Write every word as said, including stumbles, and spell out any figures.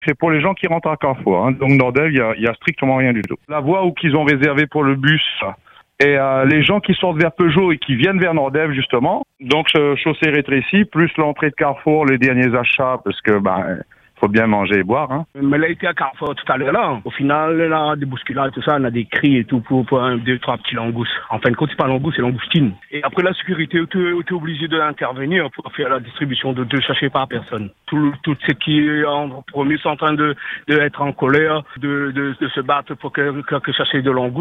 C'est pour les gens qui rentrent à Carrefour. Hein. Donc Nordève, il y a, y a strictement rien du tout. La voie où qu'ils ont réservé pour le bus et euh, les gens qui sortent vers Peugeot et qui viennent vers Nordève justement. Donc ce chaussée rétrécie, plus l'entrée de Carrefour, les derniers achats, parce que ben faut bien manger et boire. Hein. Mais là, il était à Carrefour tout à l'heure là. Au final, là, des bousculades, tout ça, on a des cris et tout pour, pour un, deux, trois petits langoustes. En fin de compte, c'est pas langoustes, c'est langoustine. Et après, la sécurité était, était obligée d'intervenir pour faire la distribution de deux sachets par personne. Tout, tout ce qui est en premier sont en train de, de être en colère, de, de, de se battre pour quelques sachets de langoustes.